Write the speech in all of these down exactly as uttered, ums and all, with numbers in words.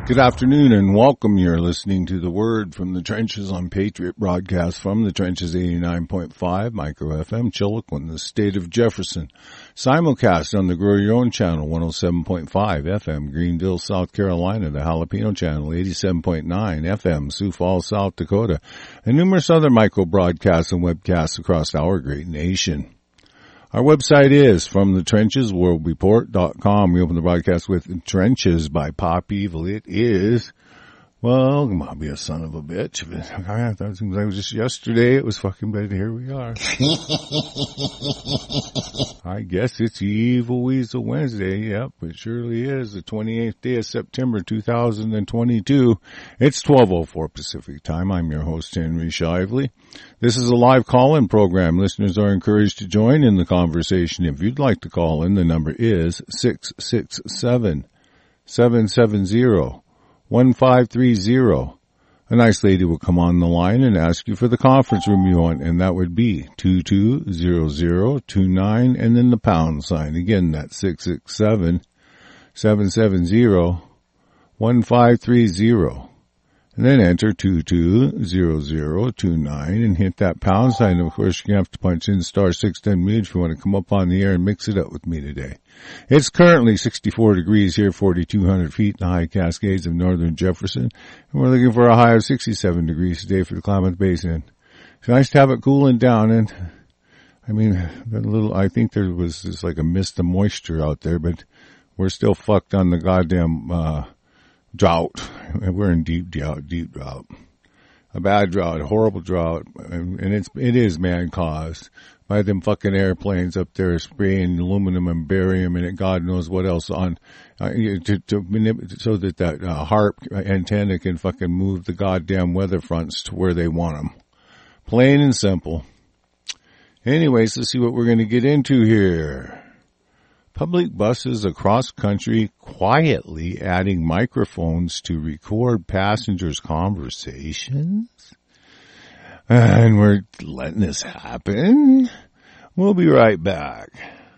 Good afternoon and welcome. You're listening to The Word from the Trenches on Patriot Broadcast from the Trenches eighty-nine point five, Micro F M, Chilliquin, the state of Jefferson. Simulcast on the Grow Your Own channel, one oh seven point five F M, Greenville, South Carolina, the Jalapeno channel, eighty-seven point nine F M, Sioux Falls, South Dakota, and numerous other micro broadcasts and webcasts across our great nation. Our website is from the trenches world report dot com. We open the broadcast with Trenches by Pop Evil. It is, well, come on, be a son of a bitch. I thought it was just yesterday. It was fucking bad. Here we are. I guess it's Evil Weasel Wednesday. Yep, it surely is. The twenty-eighth day of September, two thousand twenty-two. It's twelve oh four Pacific time. I'm your host, Henry Shively. This is a live call-in program. Listeners are encouraged to join in the conversation. If you'd like to call in, the number is six six seven, seven seven zero, one five three zero. A nice lady will come on the line and ask you for the conference room you want, and that would be two two zero zero two nine and then the pound sign. Again, that's six six seven, seven seven zero, one five three zero. And then enter two two zero zero two nine and hit that pound sign. Of course, you're going to have to punch in star six ten mute if you want to come up on the air and mix it up with me today. It's currently sixty-four degrees here, forty-two hundred feet in the high Cascades of northern Jefferson. And we're looking for a high of sixty-seven degrees today for the Klamath Basin. It's nice to have it cooling down. And, I mean, that little, I think there was just like a mist of moisture out there, but we're still fucked on the goddamn, uh, drought. We're in deep drought, deep drought. A bad drought, a horrible drought, and, and it's, it is man-caused by them fucking airplanes up there spraying aluminum and barium and God knows what else on, uh, to, to manip- so that that uh, HAARP antenna can fucking move the goddamn weather fronts to where they want them. Plain and simple. Anyways, let's see what we're going to get into here. Public buses across country quietly adding microphones to record passengers' conversations. And we're letting this happen. We'll be right back.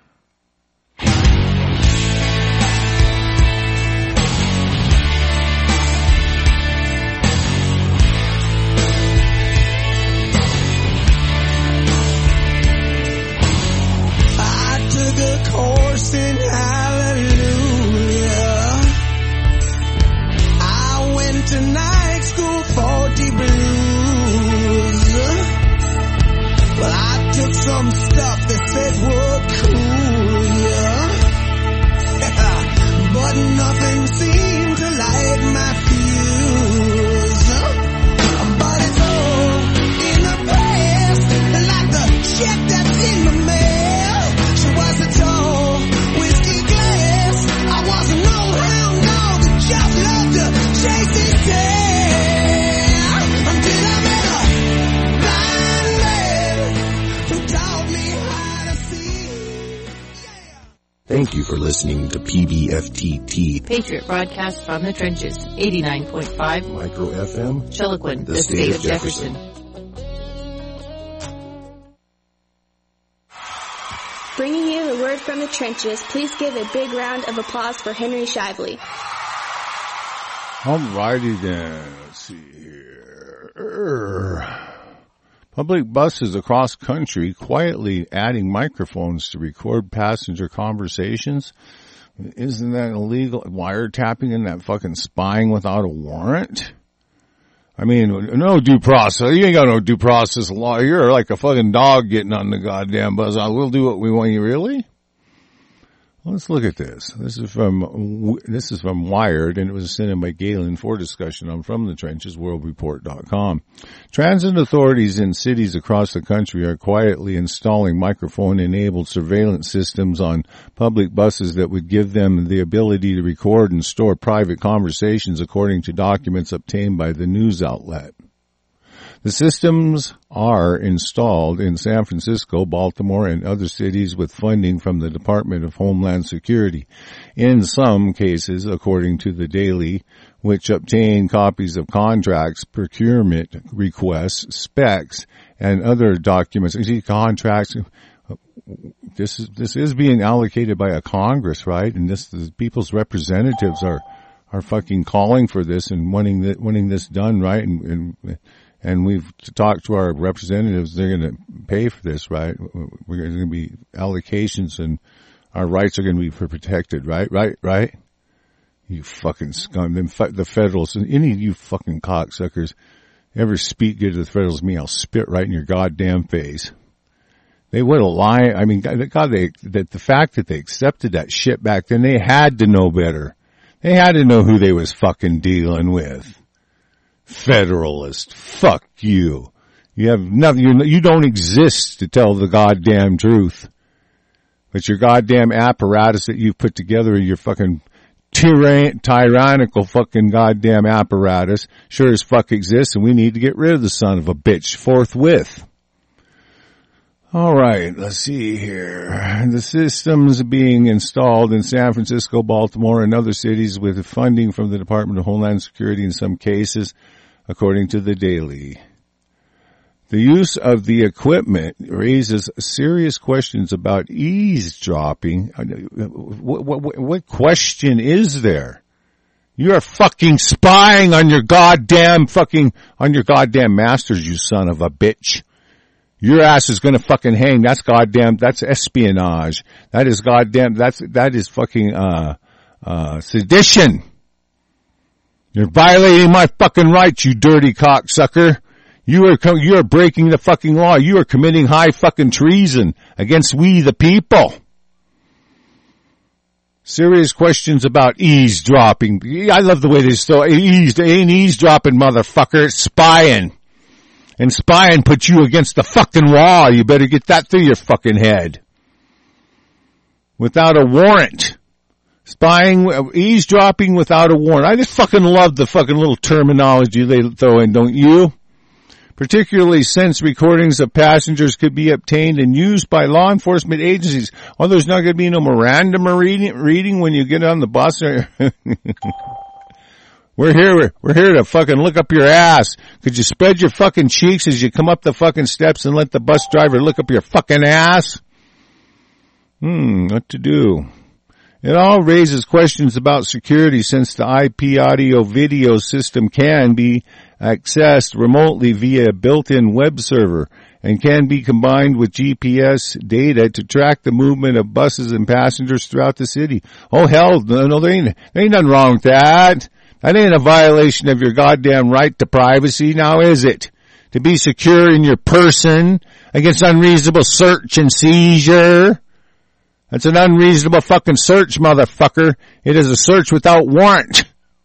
I took a course in hallelujah. I went to night school for deep blues. Well, I took some stuff that said would cool ya, but nothing seemed to light my fuse. But it's all in the past, like the check that's in the mail. She was a tall whiskey glass. I was an old hound dog that just loved to chase his tail. Until I met a blind man who taught me how to see. Yeah. Thank you for listening to P B F T T, Patriot Broadcast from the Trenches, eighty-nine point five Micro F M, Chilliquin, the, the state, state of Jefferson. Jefferson. Bringing you the word from the trenches, please give a big round of applause for Henry Shively. Alrighty then, let's see here. Public buses across country quietly adding microphones to record passenger conversations. Isn't that illegal? Wiretapping and that fucking spying without a warrant? I mean, no due process. You ain't got no due process law. You're like a fucking dog getting on the goddamn bus. We'll do what we want. You really? Let's look at this. This is from this is from Wired, and it was sent in by Galen for discussion on From the Trenches world report dot com. Transit authorities in cities across the country are quietly installing microphone-enabled surveillance systems on public buses that would give them the ability to record and store private conversations, according to documents obtained by the news outlet. The systems are installed in San Francisco, Baltimore, and other cities with funding from the Department of Homeland Security. In some cases, according to the Daily, which obtained copies of contracts, procurement requests, specs, and other documents. You see, contracts, this is, this is being allocated by a Congress, right? And this, the people's representatives are, are fucking calling for this and wanting that, wanting this done, right? And, and, and we've talked to our representatives. They're going to pay for this, right? We're going to be allocations and our rights are going to be protected, right? Right? Right? You fucking scum. Them, the federals, any of you fucking cocksuckers ever speak good to the federals, me, I'll spit right in your goddamn face. They would have lied. I mean, God, they, that the fact that they accepted that shit back then, they had to know better. They had to know who they was fucking dealing with. Federalist. Fuck you. You have nothing, you you don't exist to tell the goddamn truth. But your goddamn apparatus that you've put together, your fucking tyran- tyrannical fucking goddamn apparatus, sure as fuck exists, and we need to get rid of the son of a bitch forthwith. All right, let's see here. The systems being installed in San Francisco, Baltimore, and other cities with funding from the Department of Homeland Security in some cases, according to the Daily. The use of the equipment raises serious questions about eavesdropping. What, what, what question is there? You are fucking spying on your goddamn fucking, on your goddamn masters, you son of a bitch. Your ass is gonna fucking hang. That's goddamn, that's espionage. That is goddamn, that's, that is fucking, uh, uh, sedition. You're violating my fucking rights, you dirty cocksucker. You are, you are breaking the fucking law. You are committing high fucking treason against we the people. Serious questions about eavesdropping. I love the way they still, ease, ain't eavesdropping, motherfucker. It's spying. And spying puts you against the fucking wall. You better get that through your fucking head. Without a warrant. Spying, eavesdropping without a warrant. I just fucking love the fucking little terminology they throw in, don't you? Particularly since recordings of passengers could be obtained and used by law enforcement agencies. Oh, there's not going to be no Miranda reading, reading when you get on the bus. We're here, we're, we're here to fucking look up your ass. Could you spread your fucking cheeks as you come up the fucking steps and let the bus driver look up your fucking ass? Hmm, what to do? It all raises questions about security since the I P audio video system can be accessed remotely via a built-in web server and can be combined with G P S data to track the movement of buses and passengers throughout the city. Oh hell, no, no there ain't, there ain't nothing wrong with that. That ain't a violation of your goddamn right to privacy, now is it? To be secure in your person against unreasonable search and seizure. That's an unreasonable fucking search, motherfucker. It is a search without warrant.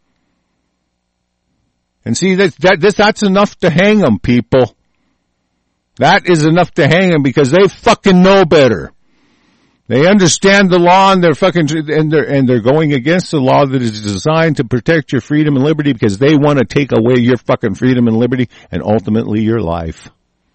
And see, that, that, this, that's enough to hang them, people. That is enough to hang them because they fucking know better. They understand the law and they're fucking, and they're, and they're going against the law that is designed to protect your freedom and liberty because they want to take away your fucking freedom and liberty and ultimately your life.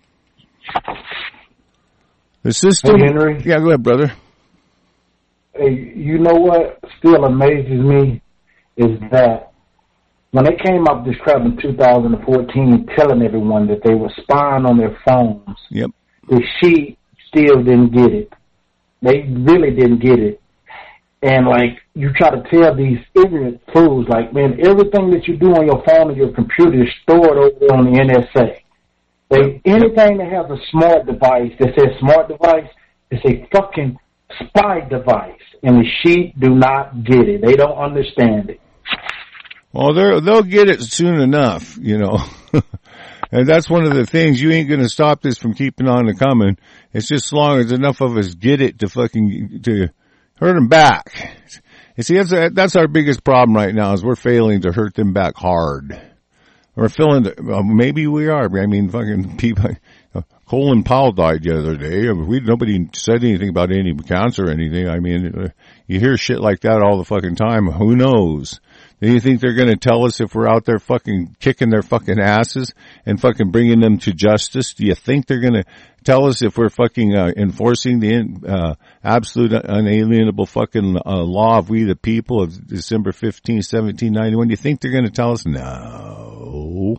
The system. Hey, Henry. Yeah, go ahead, brother. Hey, you know what still amazes me is that when they came up with this crap in two thousand fourteen telling everyone that they were spying on their phones, yep, the she still didn't get it. They really didn't get it. And, like, you try to tell these ignorant fools, like, man, everything that you do on your phone and your computer is stored over there on the N S A. They, anything that has a smart device that says smart device is a fucking spy device. And the sheep do not get it. They don't understand it. Well, they're, they'll get it soon enough, you know. And that's one of the things. You ain't going to stop this from keeping on and coming. It's just as long as enough of us get it to fucking, to hurt them back. You see, that's, that's our biggest problem right now is we're failing to hurt them back hard. We're feeling, well, maybe we are. I mean, fucking people, Colin Powell died the other day. We, nobody said anything about any cancer or anything. I mean, you hear shit like that all the fucking time. Who knows? Do you think they're going to tell us if we're out there fucking kicking their fucking asses and fucking bringing them to justice? Do you think they're going to tell us if we're fucking uh, enforcing the uh, absolute unalienable fucking uh, law of we the people of December fifteenth, seventeen ninety-one? Do you think they're going to tell us? No.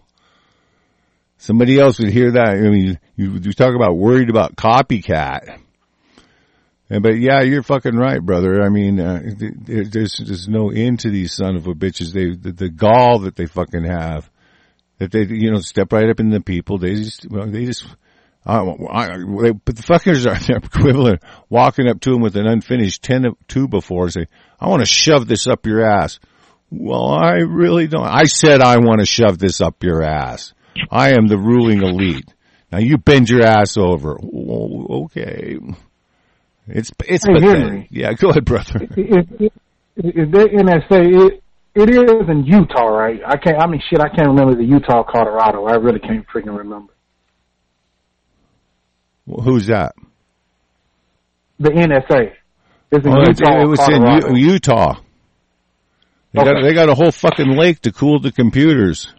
Somebody else would hear that. I mean, you, you talk about worried about copycat. And, but yeah, you're fucking right, brother. I mean, uh, there, there's there's no end to these son of a bitches. They the, the gall that they fucking have, that they you know step right up in the people. They just well, they just. I, I, they, but the fuckers are they're equivalent walking up to them with an unfinished ten two before and say, "I want to shove this up your ass." Well, I really don't. I said I want to shove this up your ass. I am the ruling elite. Now you bend your ass over. Oh, okay. It's it's hey, pathetic. Henry, Yeah, go ahead, brother. Is, is, is that N S A? It, it is in Utah, right? I can't. I mean, shit. I can't remember the Utah, Colorado. I really can't freaking remember. Well, who's that? The N S A. It's in Oh, Utah, it was Colorado. in U- Utah. They Okay. got they got a whole fucking lake to cool the computers.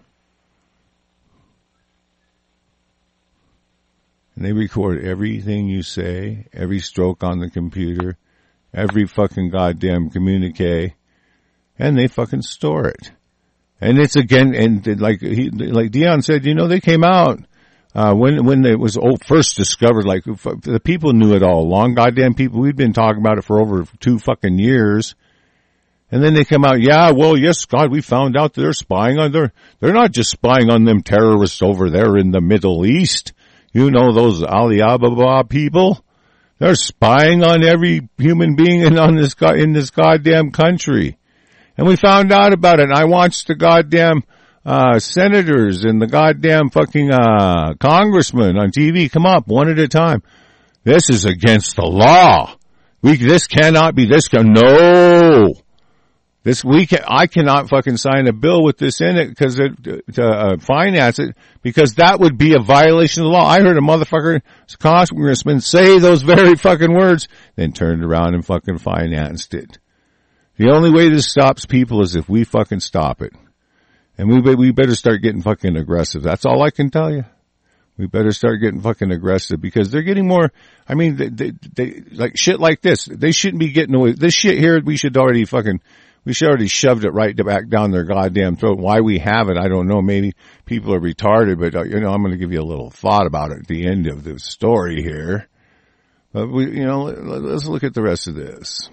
And they record everything you say, every stroke on the computer, every fucking goddamn communique, and they fucking store it. And it's again, and like he, like Dion said, you know, they came out, uh, when, when it was first discovered, like the people knew it all along, goddamn people, we'd been talking about it for over two fucking years. And then they come out, yeah, well, yes, God, we found out they're spying on, they're, they're not just spying on them terrorists over there in the Middle East. You know, those Alibaba people, they're spying on every human being in, on this, in this goddamn country. And we found out about it, and I watched the goddamn, uh, senators and the goddamn fucking, uh, congressmen on T V come up one at a time. This is against the law. We, this cannot be, this can, no. This week, I cannot fucking sign a bill with this in it because it, to uh, finance it, because that would be a violation of the law. I heard a motherfucker, congressman, say those very fucking words, then turned around and fucking financed it. The only way this stops people is if we fucking stop it. And we we better start getting fucking aggressive. That's all I can tell you. We better start getting fucking aggressive because they're getting more, I mean, they, they, they like shit like this. They shouldn't be getting away. This shit here, we should already fucking, we should already shoved it right back down their goddamn throat. Why we have it, I don't know. Maybe people are retarded, but uh, you know, I'm going to give you a little thought about it at the end of the story here. But we, you know, let's look at the rest of this.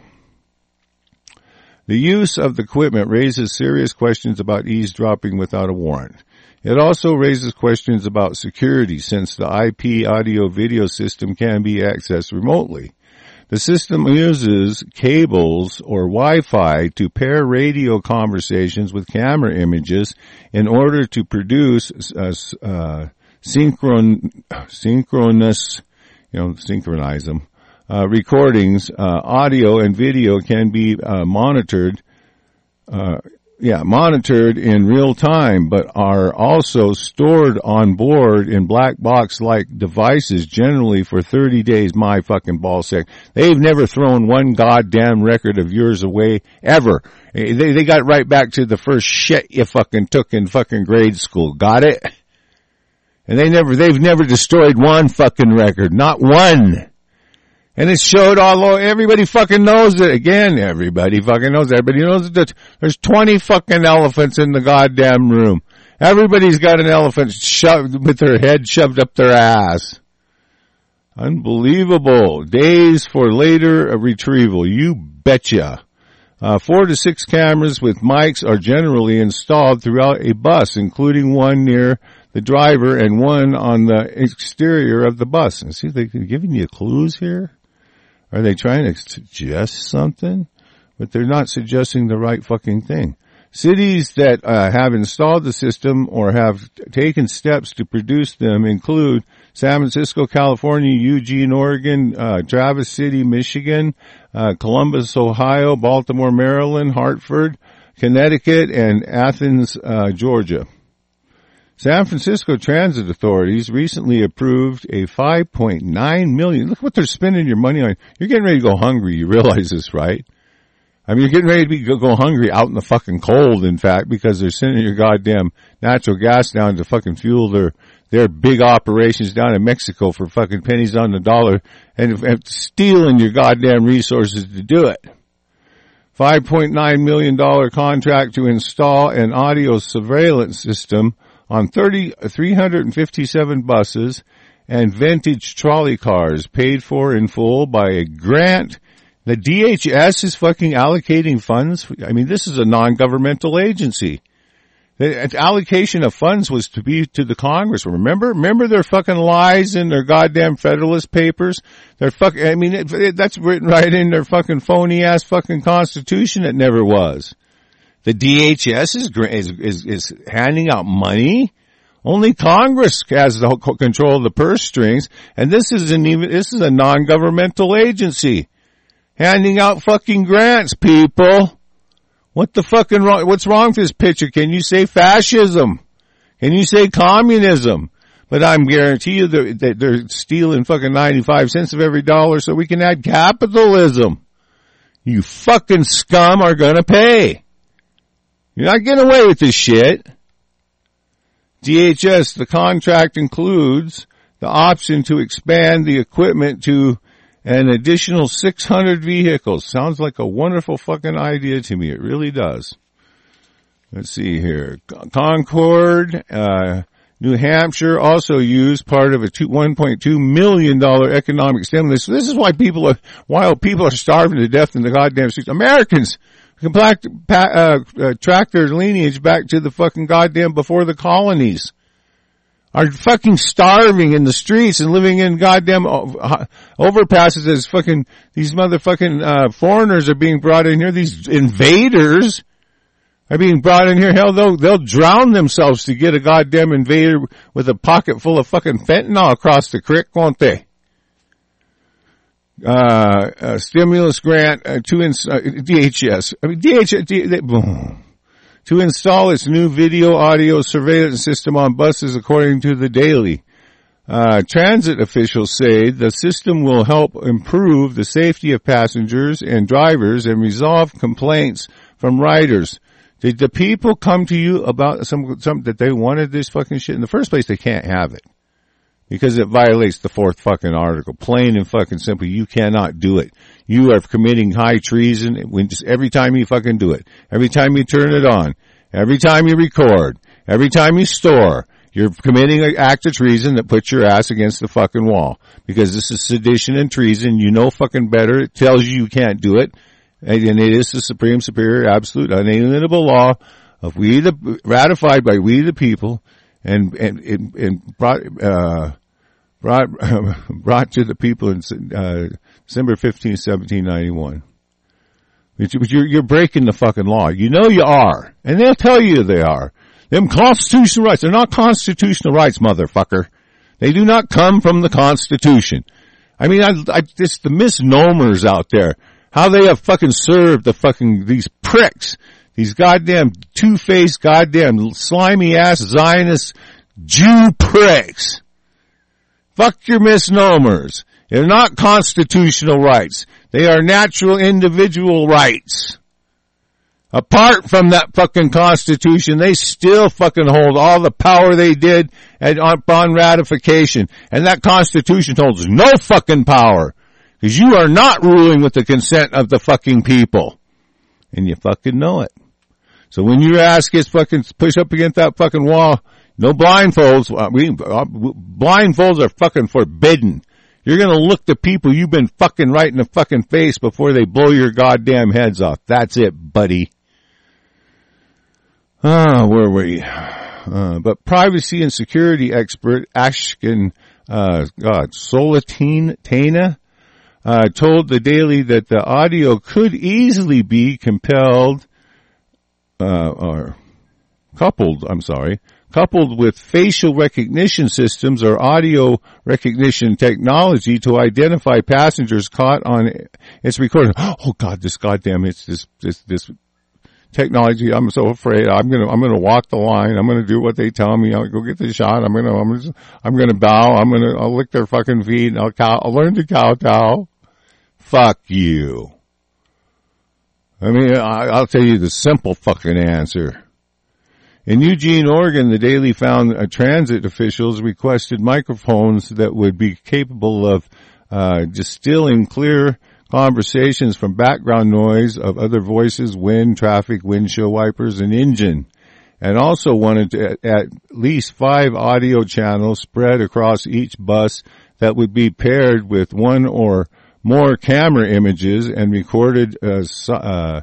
The use of the equipment raises serious questions about eavesdropping without a warrant. It also raises questions about security since the I P audio video system can be accessed remotely. The system uses cables or Wi-Fi to pair radio conversations with camera images in order to produce uh, uh, synchron, synchronous, you know, synchronize them, uh, recordings. Uh, audio and video can be uh, monitored, uh, yeah, monitored in real time, but are also stored on board in black box-like devices, generally for thirty days. My fucking ballsack. They've never thrown one goddamn record of yours away, ever. They, they got right back to the first shit you fucking took in fucking grade school. Got it? And they never, they've never destroyed one fucking record. Not one. And it showed all over, everybody fucking knows it. Again, everybody fucking knows that. Everybody knows that there's twenty fucking elephants in the goddamn room. Everybody's got an elephant shoved, with their head shoved up their ass. Unbelievable. Days for later retrieval. You betcha. Uh, four to six cameras with mics are generally installed throughout a bus, including one near the driver and one on the exterior of the bus. And see, they're giving you clues here. Are they trying to suggest something? But they're not suggesting the right fucking thing. Cities that uh, have installed the system or have taken steps to produce them include San Francisco, California, Eugene, Oregon, uh, Traverse City, Michigan, uh, Columbus, Ohio, Baltimore, Maryland, Hartford, Connecticut, and Athens, uh, Georgia. San Francisco transit authorities recently approved a five point nine million dollars. Look what they're spending your money on. You're getting ready to go hungry. You realize this, right? I mean, you're getting ready to be, go, go hungry out in the fucking cold, in fact, because they're sending your goddamn natural gas down to fucking fuel their, their big operations down in Mexico for fucking pennies on the dollar and, and stealing your goddamn resources to do it. five point nine million dollars contract to install an audio surveillance system on thirty, three hundred fifty-seven buses and vintage trolley cars paid for in full by a grant. The D H S is fucking allocating funds. I mean, this is a non-governmental agency. The allocation of funds was to be to the Congress. Remember? Remember their fucking lies in their goddamn Federalist Papers? Their fuck, I mean, it, it, that's written right in their fucking phony ass fucking Constitution. It never was. The D H S is, is, is, is handing out money. Only Congress has the control of the purse strings. And this isn't even, this is a non-governmental agency. Handing out fucking grants, people. What the fucking wrong, what's wrong with this picture? Can you say fascism? Can you say communism? But I'm guarantee you that, that they're stealing fucking ninety-five cents of every dollar so we can add capitalism. You fucking scum are gonna pay. You're not getting away with this shit. D H S, the contract includes the option to expand the equipment to an additional six hundred vehicles. Sounds like a wonderful fucking idea to me. It really does. Let's see here. Concord, uh, New Hampshire also used part of a two, one point two million dollars economic stimulus. So this is why people are, why people are starving to death in the goddamn streets. Americans can plaque, uh, uh, track their lineage back to the fucking goddamn before the colonies. Are fucking starving in the streets and living in goddamn overpasses as fucking, these motherfucking, uh, foreigners are being brought in here. These invaders are being brought in here. Hell, they'll, they'll drown themselves to get a goddamn invader with a pocket full of fucking fentanyl across the creek, won't they? Uh, a stimulus grant uh, to, ins- uh, D H S. I mean, D H S, D- they, boom. To install its new video audio surveillance system on buses, according to the Daily. Uh, transit officials say the system will help improve the safety of passengers and drivers and resolve complaints from riders. Did the people come to you about some, some, that they wanted this fucking shit? In the first place, they can't have it. Because it violates the fourth fucking article. Plain and fucking simple. You cannot do it. You are committing high treason when just every time you fucking do it. Every time you turn it on. Every time you record. Every time you store. You're committing an act of treason that puts your ass against the fucking wall. Because this is sedition and treason. You know fucking better. It tells you you can't do it. And it is the supreme, superior, absolute, unalienable law of we the, ratified by we the people. And, and, and, and brought, uh, brought, uh, brought to the people in, uh, December fifteenth, seventeen ninety-one. But you're, you're breaking the fucking law. You know you are. And they'll tell you they are. Them constitutional rights, they're not constitutional rights, motherfucker. They do not come from the Constitution. I mean, I, I, it's the misnomers out there. How they have fucking served the fucking, these pricks. These goddamn two-faced, goddamn slimy-ass Zionist Jew pricks. Fuck your misnomers. They're not constitutional rights. They are natural individual rights. Apart from that fucking Constitution, they still fucking hold all the power they did at, upon ratification. And that Constitution holds no fucking power. Because you are not ruling with the consent of the fucking people. And you fucking know it. So when your ass gets fucking pushed up against that fucking wall, no blindfolds. Uh, we, uh, blindfolds are fucking forbidden. You're gonna look the people you've been fucking right in the fucking face before they blow your goddamn heads off. That's it, buddy. Ah, where were you? Uh, but privacy and security expert Ashken, uh, God, Solatine, uh, told the Daily that the audio could easily be compelled Uh, or coupled, I'm sorry, coupled with facial recognition systems or audio recognition technology to identify passengers caught on its recording. Oh God, this goddamn, it's this, this, this technology. I'm so afraid. I'm gonna, I'm gonna walk the line. I'm gonna do what they tell me. I'll go get the shot. I'm gonna, I'm gonna, I'm gonna bow. I'm gonna, I'll lick their fucking feet and I'll cow, I'll learn to kowtow. Fuck you. I mean, I'll tell you the simple fucking answer. In Eugene, Oregon, the Daily found uh, transit officials requested microphones that would be capable of uh distilling clear conversations from background noise of other voices, wind, traffic, windshield wipers, and engine. and also wanted to, at, at least five audio channels spread across each bus that would be paired with one or more camera images and recorded uh, uh,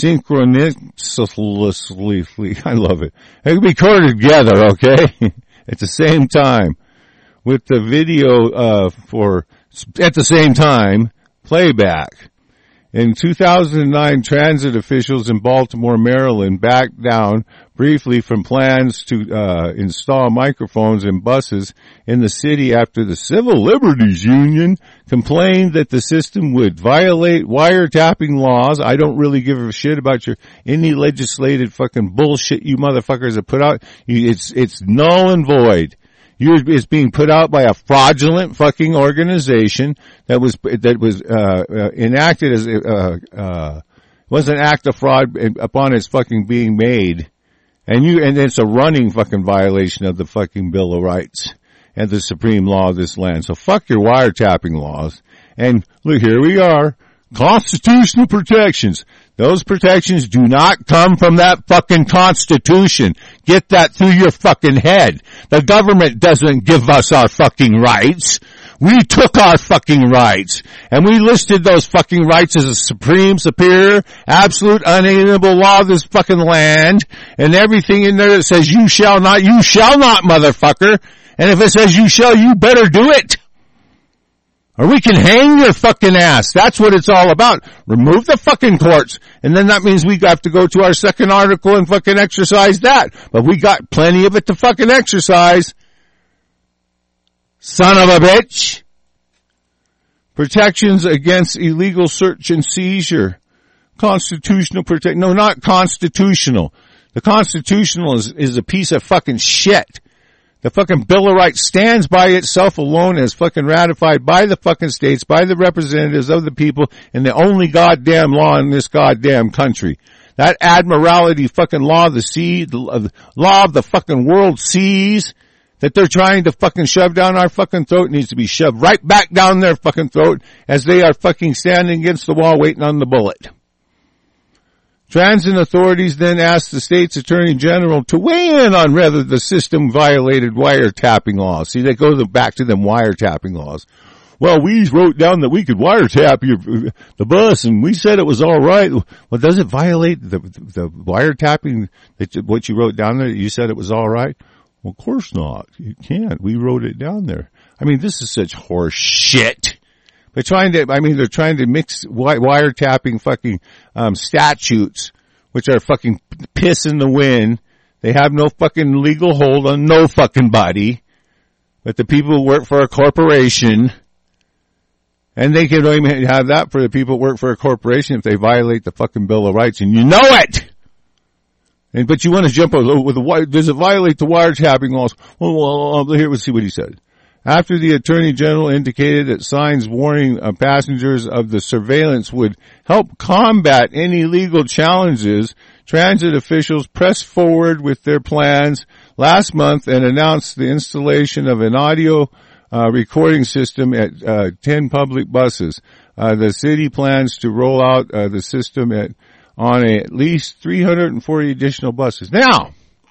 synchronously. I love it. They could be recorded together, okay, at the same time, with the video uh, for at the same time playback. In two thousand nine, transit officials in Baltimore, Maryland backed down briefly from plans to uh, install microphones in buses in the city after the Civil Liberties Union complained that the system would violate wiretapping laws. I don't really give a shit about your any legislated fucking bullshit you motherfuckers have put out. It's it's null and void. You're, it's being put out by a fraudulent fucking organization that was that was uh, uh, enacted as uh, uh, was an act of fraud upon its fucking being made, and you and it's a running fucking violation of the fucking Bill of Rights and the supreme law of this land. So fuck your wiretapping laws. And look, here we are, constitutional protections. Those protections do not come from that fucking Constitution. Get that through your fucking head. The government doesn't give us our fucking rights. We took our fucking rights. And we listed those fucking rights as a supreme, superior, absolute, unalienable law of this fucking land. And everything in there that says you shall not, you shall not, motherfucker. And if it says you shall, you better do it. Or we can hang your fucking ass. That's what it's all about. Remove the fucking courts. And then that means we have to go to our second article and fucking exercise that. But we got plenty of it to fucking exercise. Son of a bitch. Protections against illegal search and seizure. Constitutional protect, no, not constitutional. The constitutional is, is a piece of fucking shit. The fucking Bill of Rights stands by itself alone as fucking ratified by the fucking states, by the representatives of the people, and the only goddamn law in this goddamn country. That admiralty fucking law of the sea, the law of the fucking world seas that they're trying to fucking shove down our fucking throat needs to be shoved right back down their fucking throat as they are fucking standing against the wall waiting on the bullet. Transit authorities then asked the state's attorney general to weigh in on whether the system violated wiretapping laws. See, they go back to them wiretapping laws. Well, we wrote down that we could wiretap your, the bus, and we said it was all right. Well, does it violate the, the wiretapping, that what you wrote down there, you said it was all right? Well, of course not. You can't. We wrote it down there. I mean, this is such horse shit. They're trying to, I mean, they're trying to mix wiretapping fucking, um, statutes, which are fucking piss in the wind. They have no fucking legal hold on no fucking body. But the people who work for a corporation, and they can only have that for the people who work for a corporation if they violate the fucking Bill of Rights, and you know it! And, but you want to jump over with the, does it violate the wiretapping laws? Well, well, here, we'll see what he said. After the Attorney General indicated that signs warning uh, passengers of the surveillance would help combat any legal challenges, transit officials pressed forward with their plans last month and announced the installation of an audio uh, recording system at uh, ten public buses. Uh, the city plans to roll out uh, the system at on a, at least three hundred forty additional buses. Now,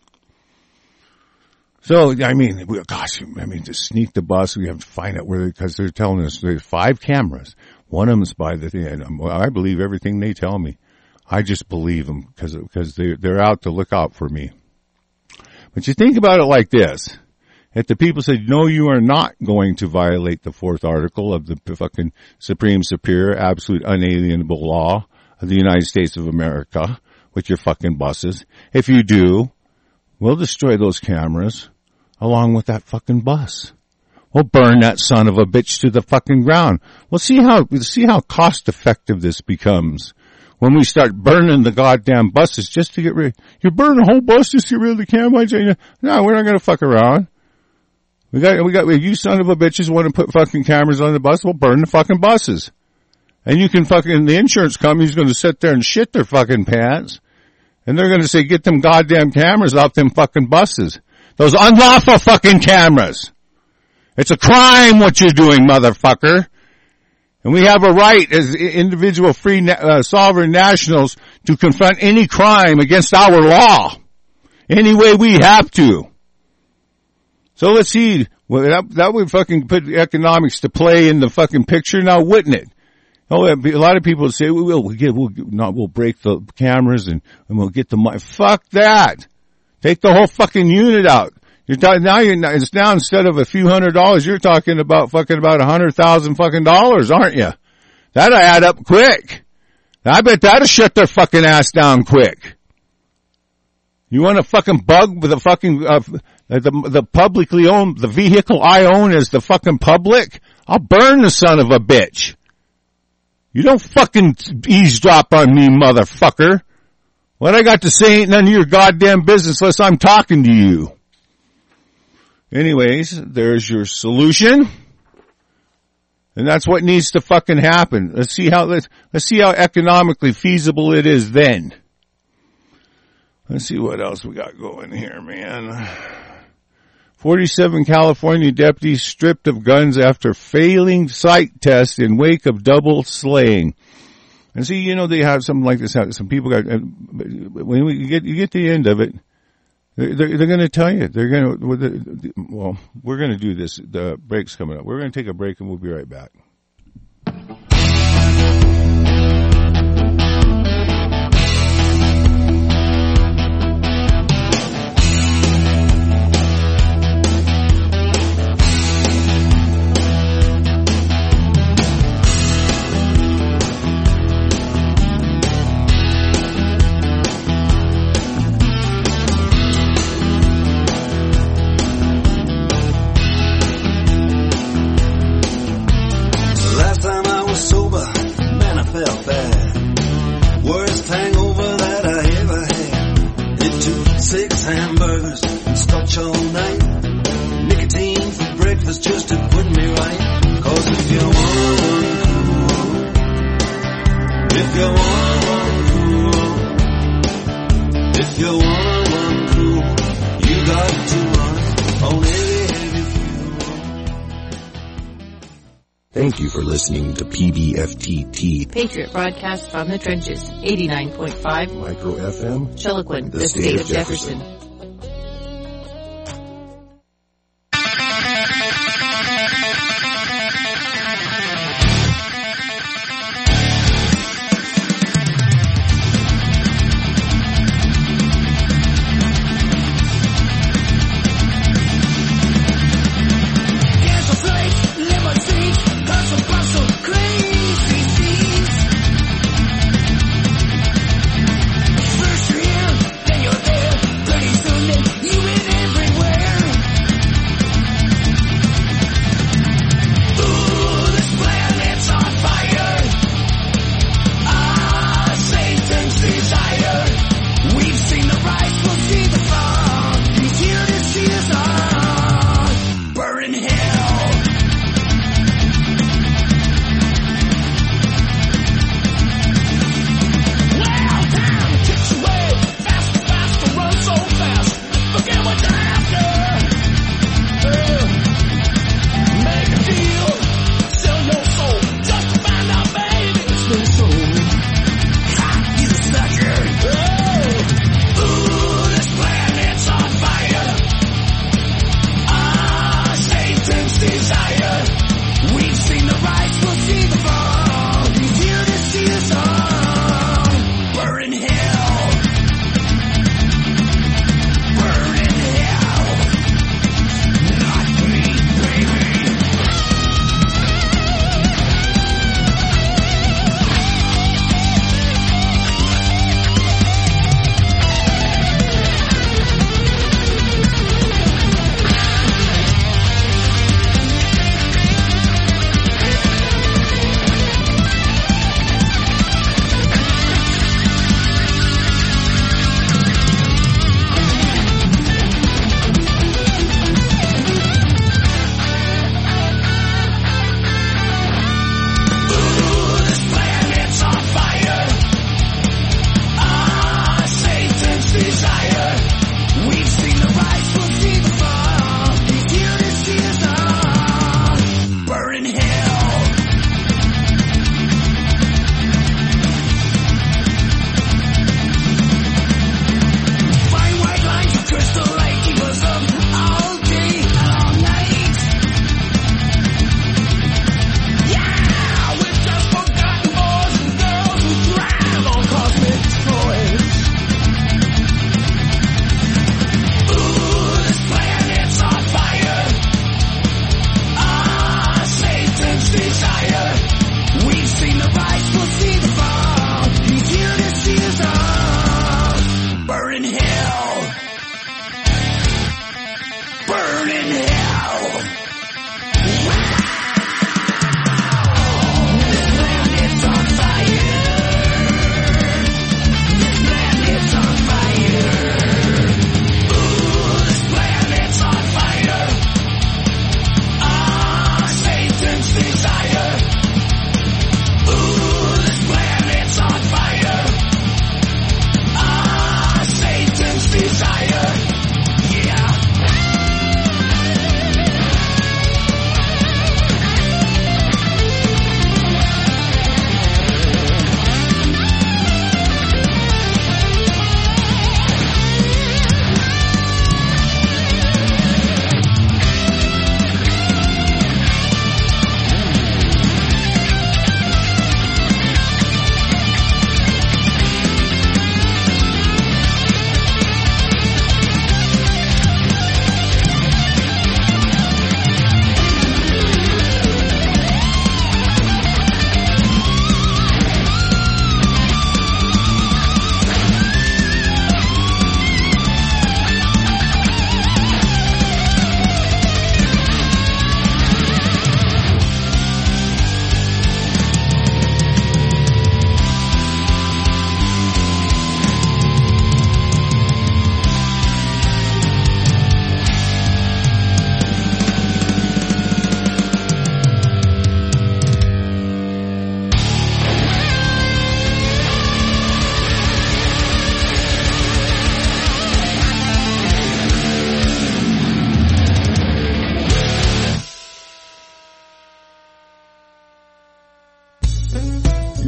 so, I mean, gosh, I mean, to sneak the bus, we have to find out where, because they're telling us there's five cameras. One of them's by the thing, and I believe everything they tell me. I just believe them because, because they, they're out to look out for me. But you think about it like this. If the people said, no, you are not going to violate the fourth article of the fucking supreme, superior, absolute, unalienable law of the United States of America with your fucking buses. If you do, we'll destroy those cameras along with that fucking bus. We'll burn that son of a bitch to the fucking ground. We'll see how, see how cost effective this becomes when we start burning the goddamn buses just to get rid. You burn a whole bus just to get rid of the cameras? No, we're not gonna fuck around. We got, we got, if you son of a bitches want to put fucking cameras on the bus, we'll burn the fucking buses. And you can fucking, the insurance company's gonna sit there and shit their fucking pants. And they're gonna say, get them goddamn cameras off them fucking buses. Those unlawful fucking cameras. It's a crime what you're doing, motherfucker. And we have a right as individual free uh, sovereign nationals to confront any crime against our law. any way we have to. So let's see. Well, that, that would fucking put economics to play in the fucking picture now, wouldn't it? Oh, a lot of people say, we will, we'll get, we'll, not, we'll break the cameras and, and we'll get the money. Fuck that. Take the whole fucking unit out. You're talking, now you're, it's now instead of a few hundred dollars, you're talking about fucking about a hundred thousand fucking dollars, aren't you? That'll add up quick. I bet that'll shut their fucking ass down quick. You want a fucking bug with a fucking, uh, the, the publicly owned, the vehicle I own is the fucking public? I'll burn the son of a bitch. You don't fucking eavesdrop on me, motherfucker. What I got to say ain't none of your goddamn business unless I'm talking to you. Anyways, there's your solution. And that's what needs to fucking happen. Let's see how, let's, let's see how economically feasible it is then. Let's see what else we got going here, man. forty-seven California deputies stripped of guns after failing psych test in wake of double slaying. And see, you know, they have something like this. Some people got, when you get, you get to the end of it, they're, they're, they're going to tell you. They're going to, well, we're going to do this. The break's coming up. We're going to take a break and we'll be right back. Thank you for listening to P B F T T, Patriot Broadcast from the Trenches, eighty-nine point five Micro F M, Chiloquin, the, the state, state of Jefferson. Jefferson. Pretty soon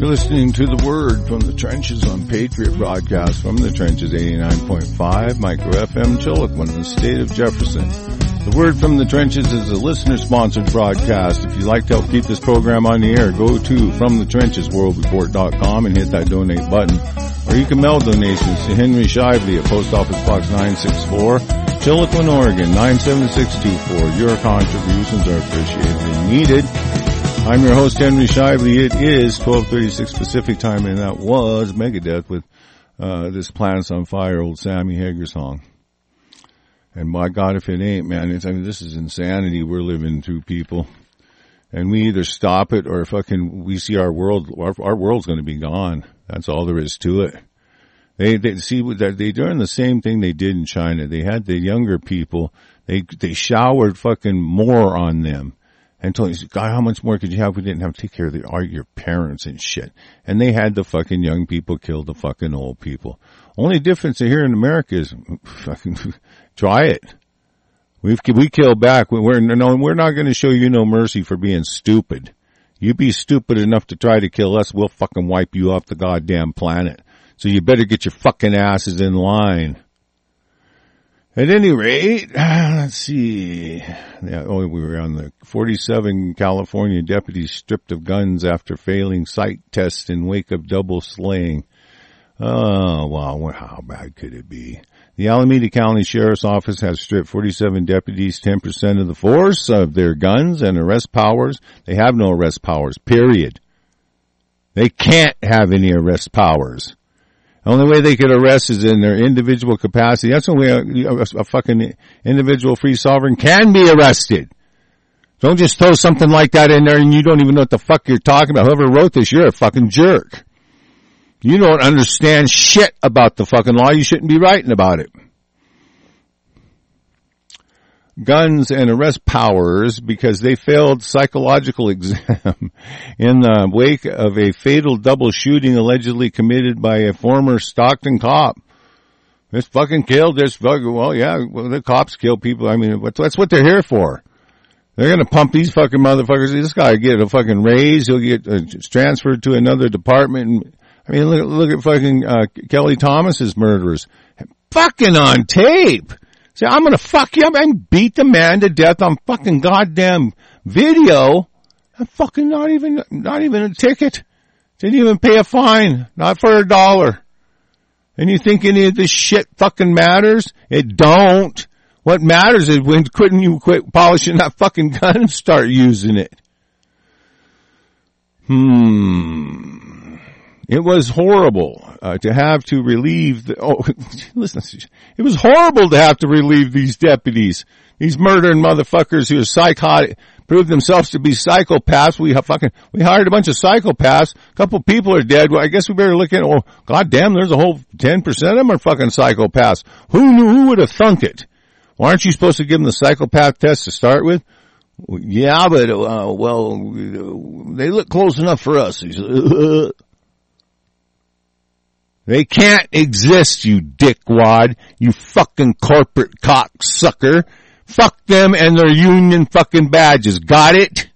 You're listening to The Word from the Trenches on Patriot Broadcast from the Trenches eighty-nine point five Micro F M Chiloquin in the state of Jefferson. The Word from the Trenches is a listener-sponsored broadcast. If you'd like to help keep this program on the air, go to from the trenches world report dot com and hit that donate button. Or you can mail donations to Henry Shively at Post Office Box nine sixty-four, Chiloquin, Oregon nine seven six two four. Your contributions are appreciated and needed. I'm your host, Henry Shively. It is twelve thirty-six Pacific time, and that was Megadeth with uh this Planets on Fire, old Sammy Hagar song. And my God, if it ain't, man, it's, I mean, this is insanity we're living through, people. And we either stop it or fucking we see our world, our, our world's going to be gone. That's all there is to it. They, they see that they doing the same thing they did in China. They had the younger people. They, they showered fucking more on them and told you, God, how much more could you have? We didn't have to take care of the, our, your parents and shit. And they had the fucking young people kill the fucking old people. Only difference here in America is fucking try it. We've, we kill back. We're, no, we're not going to show you no mercy for being stupid. You be stupid enough to try to kill us, we'll fucking wipe you off the goddamn planet. So you better get your fucking asses in line. At any rate, let's see. Yeah, oh, we were on the forty-seven California deputies stripped of guns after failing psych test in wake of double slaying. Oh, wow, how bad could it be? The Alameda County Sheriff's Office has stripped forty-seven deputies, ten percent of the force of their guns and arrest powers. They have no arrest powers, period. They can't have any arrest powers. The only way they could arrest is in their individual capacity. That's the only way a, a, a fucking individual free sovereign can be arrested. Don't just throw something like that in there and you don't even know what the fuck you're talking about. Whoever wrote this, you're a fucking jerk. You don't understand shit about the fucking law. You shouldn't be writing about it. Guns and arrest powers because they failed psychological exam in the wake of a fatal double shooting allegedly committed by a former Stockton cop. This fucking killed this fucking, well, yeah, well, the cops kill people. I mean, that's what they're here for. They're going to pump these fucking motherfuckers. This guy will get a fucking raise. He'll get uh, transferred to another department. And, I mean, look, look at fucking uh, Kelly Thomas's murderers. Fucking on tape. Say, I'm gonna fuck you up and beat the man to death on fucking goddamn video. And fucking not even, not even a ticket. Didn't even pay a fine. Not for a dollar. And you think any of this shit fucking matters? It don't. What matters is when couldn't you quit polishing that fucking gun and start using it? Hmm. It was horrible uh, to have to relieve the, oh, listen, it was horrible to have to relieve these deputies, these murdering motherfuckers who are psychotic, proved themselves to be psychopaths. We have fucking, we hired a bunch of psychopaths. A couple people are dead. Well, I guess we better look at, oh, goddamn, there's a whole ten percent of them are fucking psychopaths. Who knew, who would have thunk it? Well, aren't you supposed to give them the psychopath test to start with? Yeah, but, uh, well, they look close enough for us. He said, uh, they can't exist, you dickwad, you fucking corporate cocksucker. Fuck them and their union fucking badges. Got it?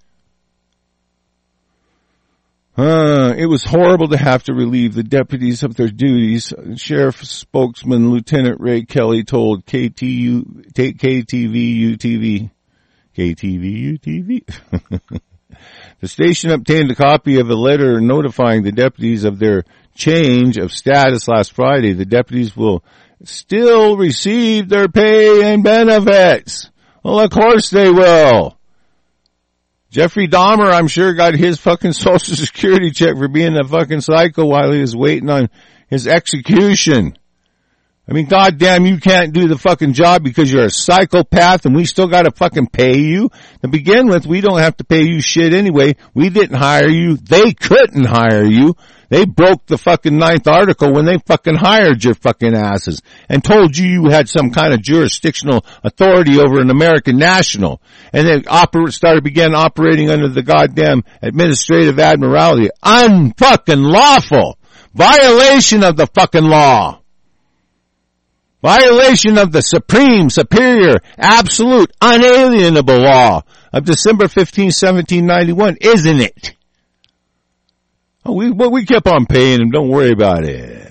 Uh, it was horrible to have to relieve the deputies of their duties. Sheriff spokesman Lieutenant Ray Kelly told K T U, K T V U T V. K T V U T V? The station obtained a copy of a letter notifying the deputies of their change of status last Friday. The deputies will still receive their pay and benefits. Well, of course they will. Jeffrey Dahmer, I'm sure, got his fucking social security check for being a fucking psycho while he was waiting on his execution. I mean, goddamn, you can't do the fucking job because you're a psychopath and we still gotta fucking pay you. To begin with, we don't have to pay you shit anyway. We didn't hire you. They couldn't hire you. They broke the fucking ninth article when they fucking hired your fucking asses and told you you had some kind of jurisdictional authority over an American national. And then oper- started, began operating under the goddamn administrative admiralty. Unfucking lawful. Violation of the fucking law. Violation of the supreme, superior, absolute, unalienable law of December fifteenth, seventeen ninety-one, isn't it? Oh, we, well, we kept on paying him. Don't worry about it.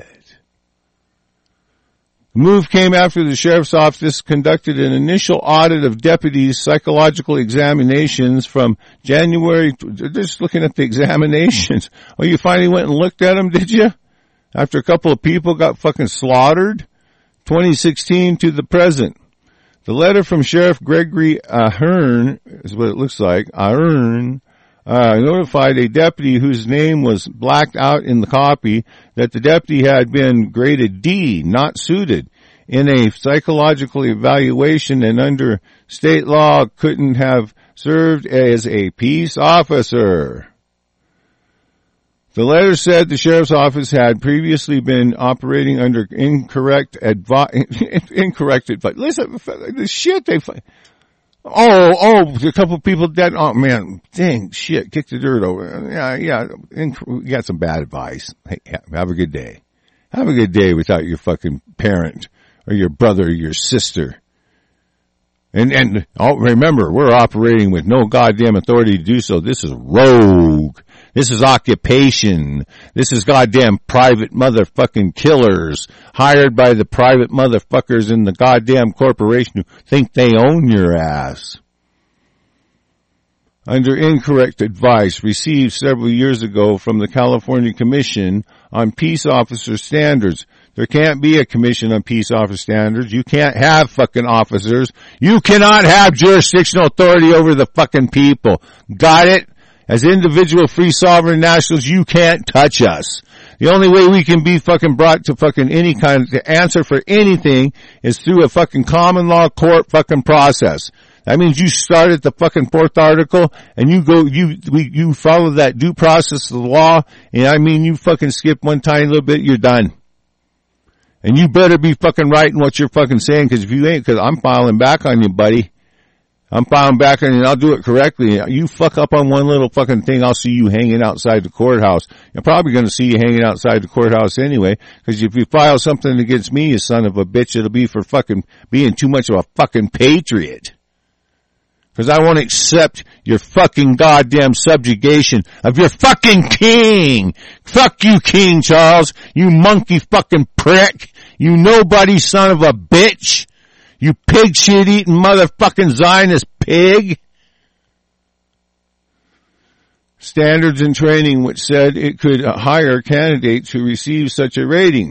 The move came after the sheriff's office conducted an initial audit of deputies' psychological examinations from January. Just looking at the examinations. Oh, you finally went and looked at them, did you? After a couple of people got fucking slaughtered? twenty sixteen to the present. The letter from Sheriff Gregory Ahern is what it looks like. Ahern uh, notified a deputy whose name was blacked out in the copy that the deputy had been graded D, not suited, in a psychological evaluation and under state law couldn't have served as a peace officer. The letter said the sheriff's office had previously been operating under incorrect advice, incorrect advice. Listen, the shit they, oh, oh, a couple of people dead. Oh man, dang, shit, kick the dirt over. Yeah, yeah, you got some bad advice. Hey, have a good day. Have a good day without your fucking parent or your brother or your sister. And, and, oh, remember, we're operating with no goddamn authority to do so. This is rogue. This is occupation. This is goddamn private motherfucking killers hired by the private motherfuckers in the goddamn corporation who think they own your ass. Under incorrect advice received several years ago from the California Commission on Peace Officer Standards. There can't be a commission on peace officer standards. You can't have fucking officers. You cannot have jurisdictional authority over the fucking people. Got it? As individual free sovereign nationals, you can't touch us. The only way we can be fucking brought to fucking any kind of, to answer for anything is through a fucking common law court fucking process. That means you start at the fucking fourth article and you go, you, we, you follow that due process of the law, and I mean you fucking skip one tiny little bit, you're done. And you better be fucking right in what you're fucking saying, cause if you ain't, cause I'm filing back on you, buddy. I'm filing back on you and I'll do it correctly. You fuck up on one little fucking thing, I'll see you hanging outside the courthouse. You're probably gonna see you hanging outside the courthouse anyway, cause if you file something against me, you son of a bitch, it'll be for fucking being too much of a fucking patriot. Cause I won't accept your fucking goddamn subjugation of your fucking king. Fuck you, King Charles. You monkey fucking prick. You nobody son of a bitch. You pig shit eating motherfucking Zionist pig. Standards and training which said it could hire candidates who receive such a rating.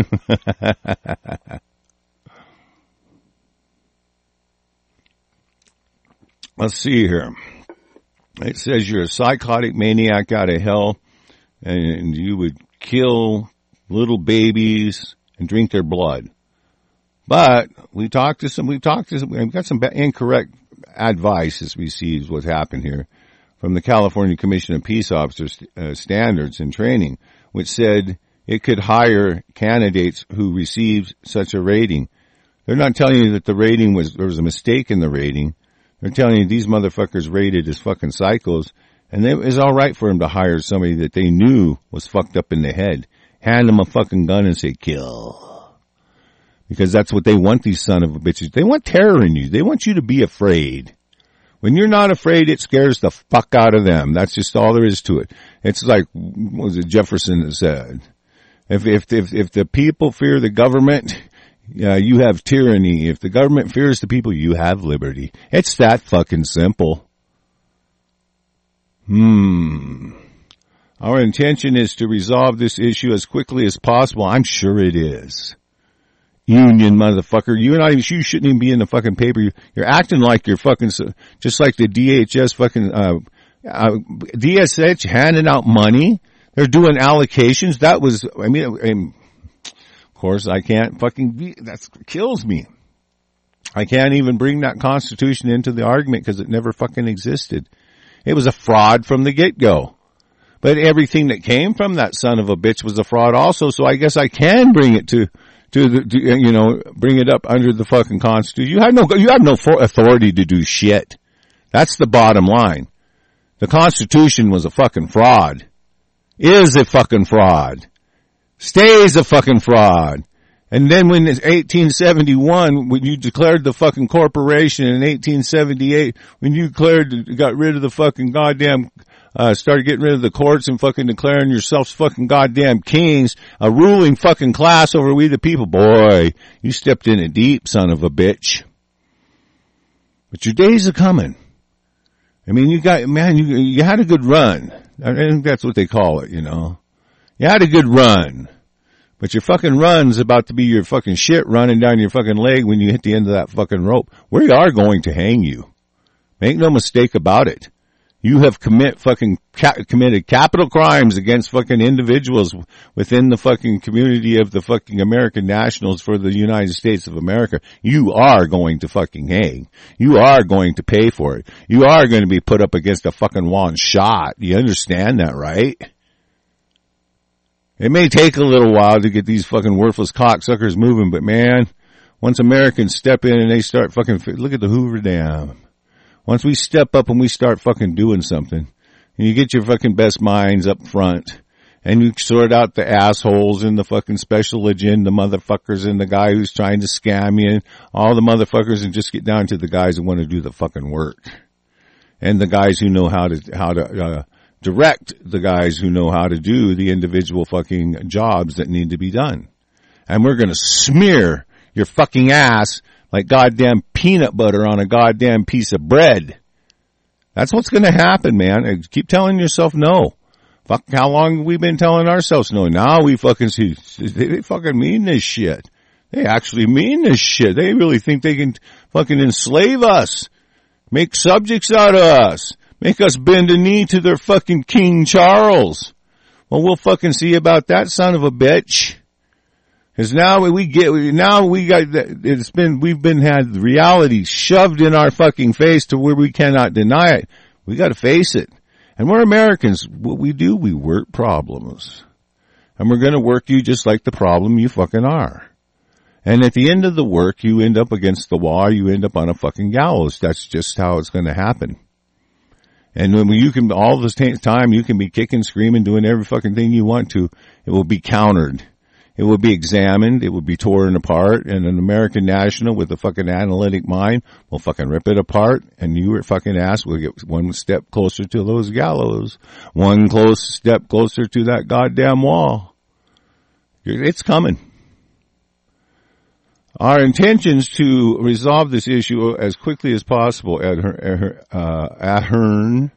Let's see here. It says you're a psychotic maniac out of hell and you would kill little babies and drink their blood. But we talked to some, we talked to some, we've got some incorrect advice as we see what happened here from the California Commission on Peace Officers uh, Standards and Training, which said it could hire candidates who received such a rating. They're not telling you that the rating was, there was a mistake in the rating. They're telling you these motherfuckers rated as fucking psychos, and it was alright for them to hire somebody that they knew was fucked up in the head. Hand them a fucking gun and say, kill. Because that's what they want, these son of a bitches. They want terror in you. They want you to be afraid. When you're not afraid, it scares the fuck out of them. That's just all there is to it. It's like, what was it Jefferson that said? If, if, if, if the people fear the government, yeah, you have tyranny. If the government fears the people, you have liberty. It's that fucking simple. Hmm. Our intention is to resolve this issue as quickly as possible. I'm sure it is. Union motherfucker. You're not even, you shouldn't even be in the fucking paper. You're acting like you're fucking, just like the D H S fucking, uh, uh, D S H handing out money. They're doing allocations. That was, I mean, I mean of course, I can't fucking be, that kills me. I can't even bring that Constitution into the argument because it never fucking existed. It was a fraud from the get-go. But everything that came from that son of a bitch was a fraud also, so I guess I can bring it to, to the, to, you know, bring it up under the fucking Constitution. You have no, you have no authority to do shit. That's the bottom line. The Constitution was a fucking fraud. Is a fucking fraud. Stays a fucking fraud. And then when it's eighteen seventy-one, when you declared the fucking corporation in eighteen seventy-eight, when you declared, got rid of the fucking goddamn, uh, started getting rid of the courts and fucking declaring yourselves fucking goddamn kings, a ruling fucking class over we the people. Boy, you stepped in it deep, son of a bitch. But your days are coming. I mean, you got, man, you, you had a good run. I think that's what they call it, you know. You had a good run. But your fucking run's about to be your fucking shit running down your fucking leg when you hit the end of that fucking rope. We are going to hang you. Make no mistake about it. You have commit fucking ca- committed capital crimes against fucking individuals within the fucking community of the fucking American nationals for the United States of America. You are going to fucking hang. You are going to pay for it. You are going to be put up against a fucking wall and shot. You understand that, right? It may take a little while to get these fucking worthless cocksuckers moving, but man, once Americans step in and they start fucking, look at the Hoover Dam. Once we step up and we start fucking doing something, and you get your fucking best minds up front, and you sort out the assholes and the fucking special agenda motherfuckers and the guy who's trying to scam you and all the motherfuckers, and just get down to the guys who want to do the fucking work. And the guys who know how to, how to, uh, direct the guys who know how to do the individual fucking jobs that need to be done. And we're gonna smear your fucking ass like goddamn peanut butter on a goddamn piece of bread. That's what's gonna happen, man. Keep telling yourself no. Fuck, how long have we been telling ourselves no? Now we fucking see, they fucking mean this shit. They actually mean this shit. They really think they can fucking enslave us. Make subjects out of us. Make us bend a knee to their fucking King Charles. Well, we'll fucking see about that, son of a bitch. Cause now we get, now we got, it's been, we've been had reality shoved in our fucking face to where we cannot deny it. We gotta face it. And we're Americans. What we do, we work problems. And we're gonna work you just like the problem you fucking are. And at the end of the work, you end up against the wall, you end up on a fucking gallows. That's just how it's gonna happen. And when you can, all this time, you can be kicking, screaming, doing every fucking thing you want to, it will be countered. It will be examined. It will be torn apart. And an American national with a fucking analytic mind will fucking rip it apart. And your fucking ass will get one step closer to those gallows. One close step closer to that goddamn wall. It's coming. Our intentions to resolve this issue as quickly as possible at her, uh, Ahern,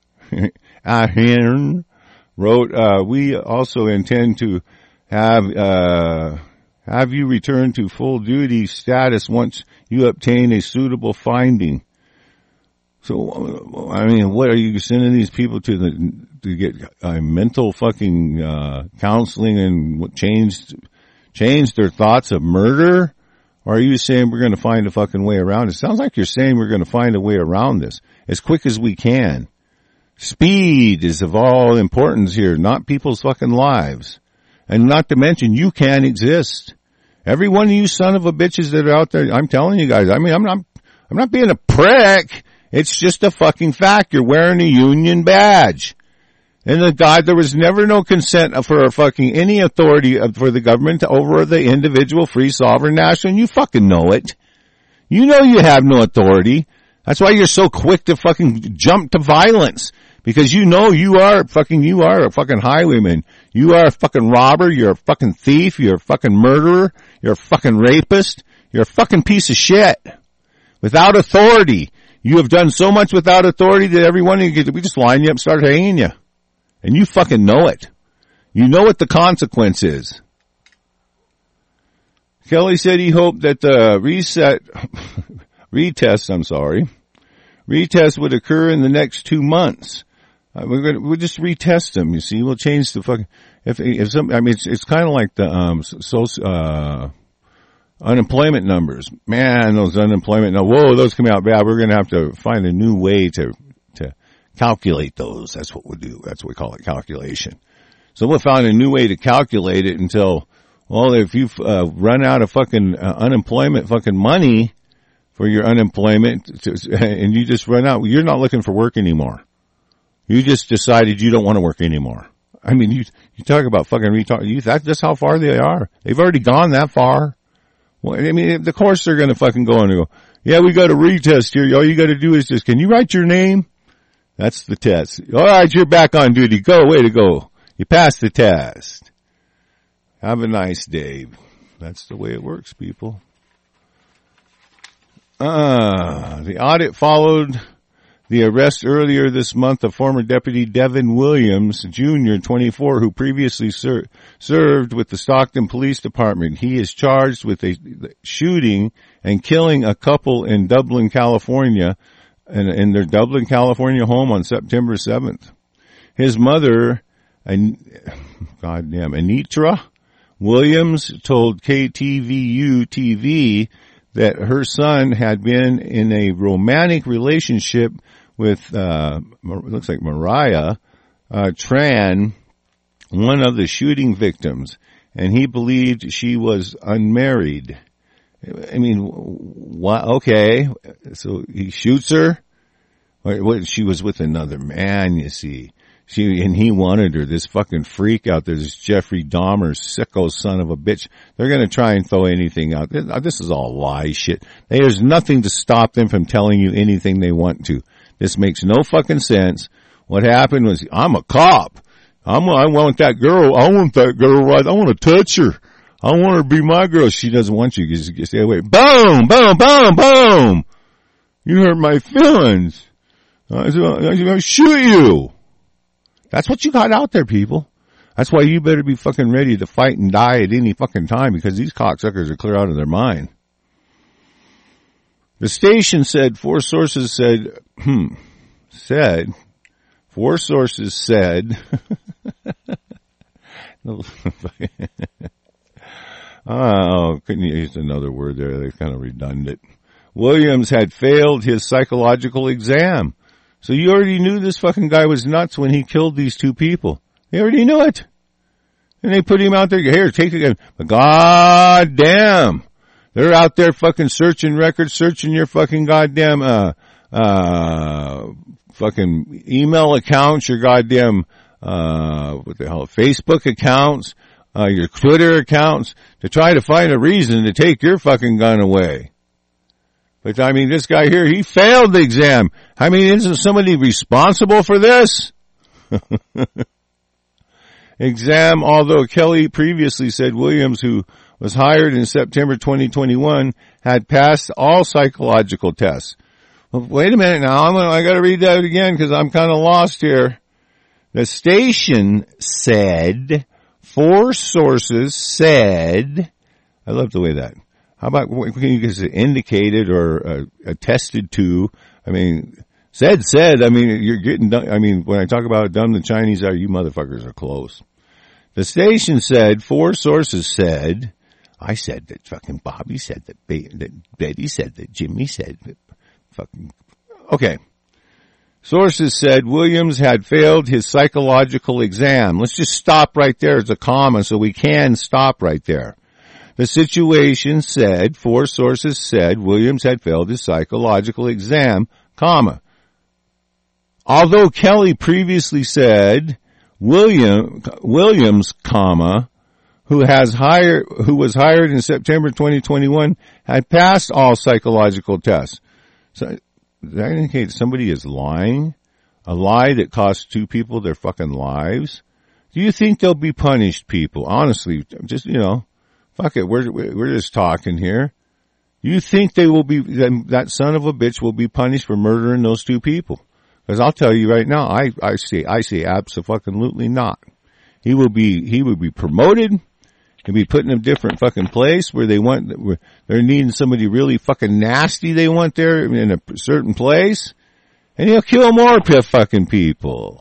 Ahern wrote, uh, we also intend to have, uh, have you return to full duty status once you obtain a suitable finding. So, I mean, what are you sending these people to the, to get uh, mental fucking, uh, counseling and change, change their thoughts of murder? Or are you saying we're going to find a fucking way around it? It sounds like you're saying we're going to find a way around this as quick as we can. Speed is of all importance here, not people's fucking lives. And not to mention, you can't exist. Every one of you son of a bitches that are out there, I'm telling you guys, I mean, I'm not, I'm not being a prick. It's just a fucking fact. You're wearing a union badge. And the God, there was never no consent for a fucking, any authority for the government over the individual free sovereign nation. You fucking know it. You know you have no authority. That's why you're so quick to fucking jump to violence. Because you know you are fucking, you are a fucking highwayman. You are a fucking robber. You're a fucking thief. You're a fucking murderer. You're a fucking rapist. You're a fucking piece of shit. Without authority. You have done so much without authority that everyone, we just line you up and start hanging you. And you fucking know it. You know what the consequence is. Kelly said he hoped that the reset, retest, I'm sorry, retest would occur in the next two months. Uh, we're gonna, we'll just retest them, you see. We'll change the fucking, if, if some, I mean, it's, it's kind of like the, um, so, uh, unemployment numbers. Man, those unemployment, no, whoa, those come out bad. We're going to have to find a new way to, to calculate those. That's what we'll do. That's what we call it, calculation. So we'll find a new way to calculate it until, well, if you've, uh, run out of fucking uh, unemployment fucking money for your unemployment to, and you just run out, you're not looking for work anymore. You just decided you don't want to work anymore. I mean, you, you talk about fucking retard, you, that, that's how far they are. They've already gone that far. Well, I mean, of course they're going to fucking go and go, yeah, we got a retest here. All you got to do is just, can you write your name? That's the test. All right, you're back on duty. Go, way to go. You passed the test. Have a nice day. That's the way it works, people. Uh, the audit followed the arrest earlier this month of former Deputy Devin Williams, Junior, twenty-four, who previously ser- served with the Stockton Police Department. He is charged with a shooting and killing a couple in Dublin, California, in, in their Dublin, California home on September seventh. His mother, An- goddamn, Anitra Williams, told K T V U T V that her son had been in a romantic relationship with, uh, looks like Mariah, uh, Tran, one of the shooting victims, and he believed she was unmarried. I mean, what, okay, so he shoots her? What, she was with another man, you see. She, and he wanted her, this fucking freak out there, this Jeffrey Dahmer, sicko son of a bitch. They're gonna try and throw anything out. This is all lie shit. There's nothing to stop them from telling you anything they want to. This makes no fucking sense. What happened was, I'm a cop. I'm, I want that girl, I want that girl right, I want to touch her. I want her to be my girl. She doesn't want you, just stay away. Boom, boom, boom, boom! You hurt my feelings. I'm gonna shoot you. That's what you got out there, people. That's why you better be fucking ready to fight and die at any fucking time, because these cocksuckers are clear out of their mind. The station said, four sources said, hmm, said, four sources said, oh, couldn't you use another word there? They're kind of redundant. Williams had failed his psychological exam. So you already knew this fucking guy was nuts when he killed these two people. They already knew it. And they put him out there, here, take it again. But goddamn. They're out there fucking searching records, searching your fucking goddamn, uh, uh, fucking email accounts, your goddamn, uh, what the hell, Facebook accounts, uh, your Twitter accounts, to try to find a reason to take your fucking gun away. But I mean, this guy here, he failed the exam. I mean, isn't somebody responsible for this? Exam, although Kelly previously said Williams, who was hired in September twenty twenty-one, had passed all psychological tests. Well, wait a minute now, I'm gonna, I gotta read that again because I'm kind of lost here. The station said, four sources said, I love the way that, how about, can you just indicated or uh, attested to? I mean, said, said, I mean, you're getting done. I mean, when I talk about how dumb the Chinese are, you motherfuckers are close. The station said, four sources said, I said that fucking Bobby said that, ba- that Betty said that Jimmy said that fucking, okay. Sources said Williams had failed his psychological exam. Let's just stop right there as a comma so we can stop right there. The situation said, four sources said Williams had failed his psychological exam, comma. Although Kelly previously said William, Williams, comma, who has hired, who was hired in September twenty twenty-one, had passed all psychological tests. So, does that indicate somebody is lying? A lie that cost two people their fucking lives? Do you think they'll be punished, people? Honestly, just, you know, fuck it, we're, we're just talking here. You think they will be, that son of a bitch will be punished for murdering those two people? Because I'll tell you right now, I, I say, I say abso-fucking-lutely not. He will be, he will be promoted. He'll be put in a different fucking place where they want, where they're needing somebody really fucking nasty they want there in a certain place. And he'll kill more p- fucking people.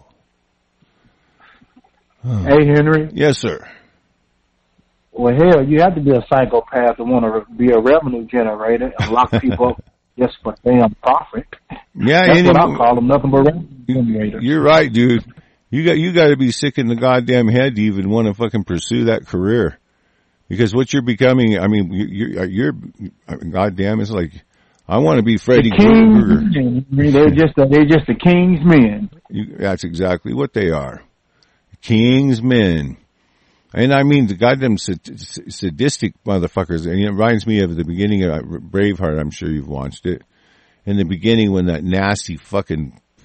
Hey, Henry. Yes, sir. Well, hell, you have to be a psychopath to want to be a revenue generator and lock people up just for damn profit. Yeah, that's any, what I call them, nothing but revenue generators. You're right, dude. You got you got to be sick in the goddamn head to even want to fucking pursue that career, because what you're becoming, I mean, you're, you're goddamn, it's like I want to be Freddy Krueger. They're just they're just the king's men. You, that's exactly what they are, king's men. And I mean the goddamn sadistic motherfuckers. And it reminds me of the beginning of Braveheart. I'm sure you've watched it. In the beginning, when that nasty fucking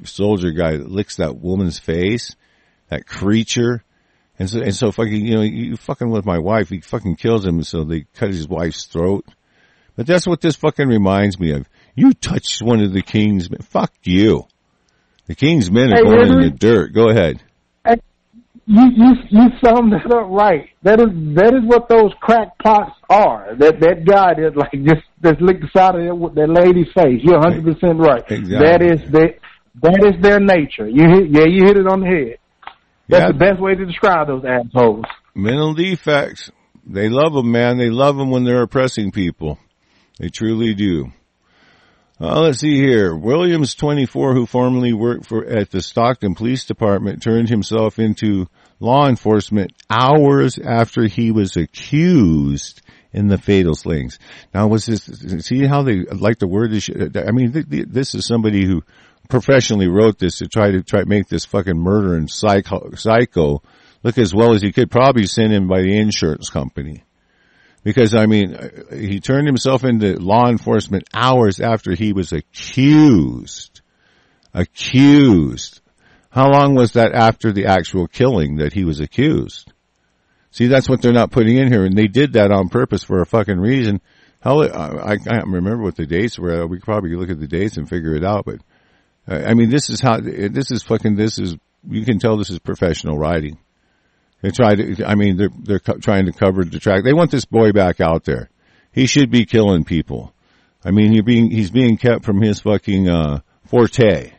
soldier guy that licks that woman's face, that creature. And so, and so fucking, you know, you fucking with my wife, he fucking kills him, so they cut his wife's throat. But that's what this fucking reminds me of. You touched one of the king's men. Fuck you. The king's men are Hey, going Henry? in the dirt. Go ahead. You you you summed that up right. That is that is what those crackpots are. That that guy that like just just licked the side of that, that lady's face. You're one hundred percent right. Exactly. That is their that is their nature. You hit, yeah, you hit it on the head. That's Yeah. the best way to describe those assholes. Mental defects. They love them, man. They love them when they're oppressing people. They truly do. Uh, let's see here. Williams, twenty-four, who formerly worked for at the Stockton Police Department, turned himself into law enforcement hours after he was accused in the fatal slings. Now, was this? See how they like to word this shit? I mean, th- th- this is somebody who professionally wrote this to try to try to make this fucking murder and psycho, psycho look as well as he could. Probably sent in by the insurance company. Because, I mean, he turned himself into law enforcement hours after he was accused. Accused. How long was that after the actual killing that he was accused? See, that's what they're not putting in here, and they did that on purpose for a fucking reason. Hell, I, I can't remember what the dates were. We could probably look at the dates and figure it out, but, uh, I mean, this is how, this is fucking, this is, you can tell this is professional writing. They try to, I mean, they're, they're co- trying to cover the track. They want this boy back out there. He should be killing people. I mean, you're being, he's being kept from his fucking, uh, forte.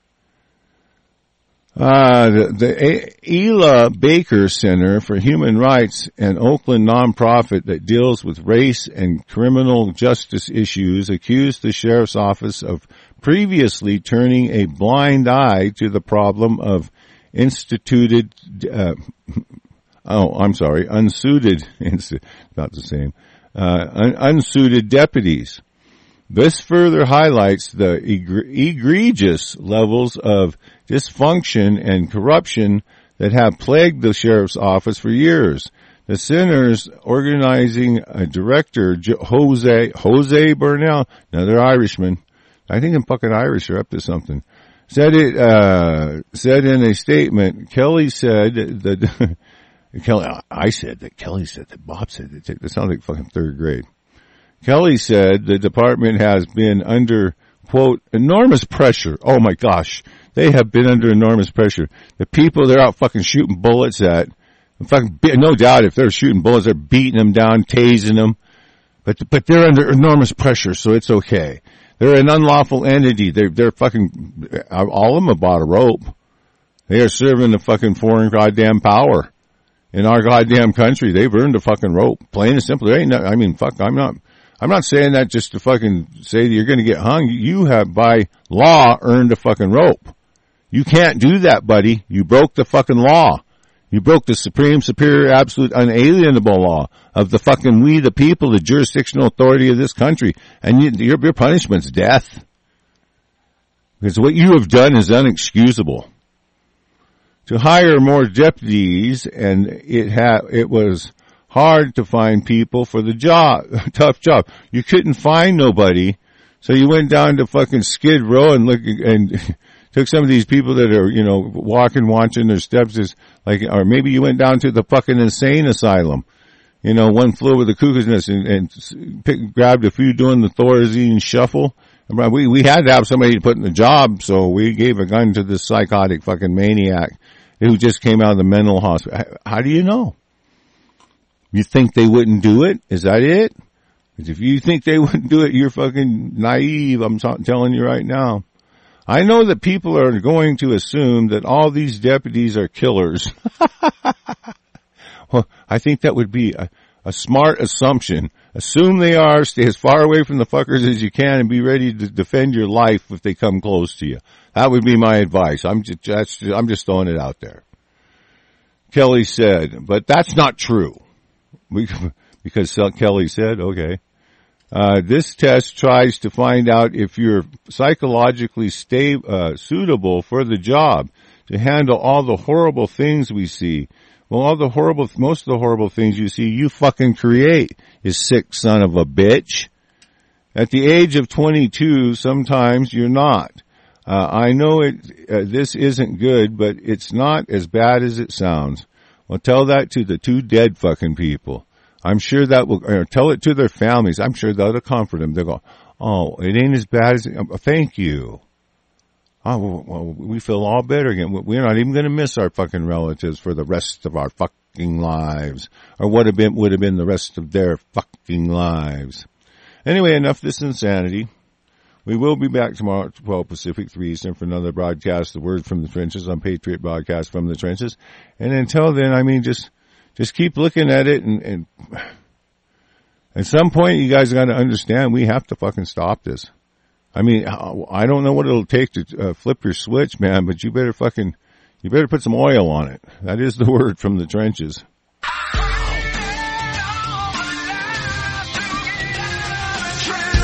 Uh, the, the Ela Baker Center for Human Rights, an Oakland nonprofit that deals with race and criminal justice issues, accused the sheriff's office of previously turning a blind eye to the problem of instituted, uh, oh, I'm sorry, unsuited, not the same, uh, un- unsuited deputies. This further highlights the egre- egregious levels of dysfunction and corruption that have plagued the sheriff's office for years. The center's organizing uh, director, J- Jose, Jose Burnell, another Irishman, I think I'm fucking Irish or up to something, said it, uh, said in a statement, Kelly said that, Kelly, I said that, Kelly said that, Bob said that, that sounds like fucking third grade. Kelly said the department has been under, quote, enormous pressure. Oh my gosh. They have been under enormous pressure. The people they're out fucking shooting bullets at, fucking, no doubt if they're shooting bullets, they're beating them down, tasing them. But, but they're under enormous pressure, so it's okay. They're an unlawful entity. They're, they're fucking, all of them have bought a rope. They are serving the fucking foreign goddamn power in our goddamn country. They've earned a fucking rope. Plain and simple. There ain't no, I mean, fuck, I'm not, I'm not saying that just to fucking say that you're gonna get hung. You have by law earned a fucking rope. You can't do that, buddy. You broke the fucking law. You broke the supreme, superior, absolute, unalienable law of the fucking we the people, the jurisdictional authority of this country. And you, your, your punishment's death. Because what you have done is unexcusable. To hire more deputies, and it ha it was hard to find people for the job, tough job. You couldn't find nobody, so you went down to fucking Skid Row and look and took some of these people that are, you know, walking, watching their steps, is like, or maybe you went down to the fucking insane asylum. You know, one flew over the cuckoo's nest and, and pick, grabbed a few doing the Thorazine shuffle. We we had to have somebody to put in the job, so we gave a gun to this psychotic fucking maniac who just came out of the mental hospital. How do you know? You think they wouldn't do it? Is that it? Because if you think they wouldn't do it, you're fucking naive. I'm t- telling you right now. I know that people are going to assume that all these deputies are killers. Well, I think that would be a, a smart assumption. Assume they are, stay as far away from the fuckers as you can, and be ready to defend your life if they come close to you. That would be my advice. I'm just, that's, I'm just throwing it out there. Kelly said, but that's not true. We, because Kelly said, okay. Uh, this test tries to find out if you're psychologically sta- uh, suitable for the job to handle all the horrible things we see. Well, all the horrible, most of the horrible things you see, you fucking create, you sick son of a bitch. At the age of twenty-two, sometimes you're not. Uh, I know it, uh, this isn't good, but it's not as bad as it sounds. Well, tell that to the two dead fucking people. I'm sure that will, or tell it to their families. I'm sure that'll comfort them. They'll go, oh, it ain't as bad as, uh, thank you. Oh, well, we feel all better again. We're not even going to miss our fucking relatives for the rest of our fucking lives, or what have been would have been the rest of their fucking lives. Anyway, enough this insanity. We will be back tomorrow at twelve Pacific, three Eastern for another broadcast, The Word from the Trenches on Patriot Broadcast from the Trenches. And until then, I mean, just just keep looking at it, and, and at some point, you guys got to understand we have to fucking stop this. I mean, I don't know what it'll take to uh, flip your switch, man, but you better fucking, you better put some oil on it. That is the word from the trenches.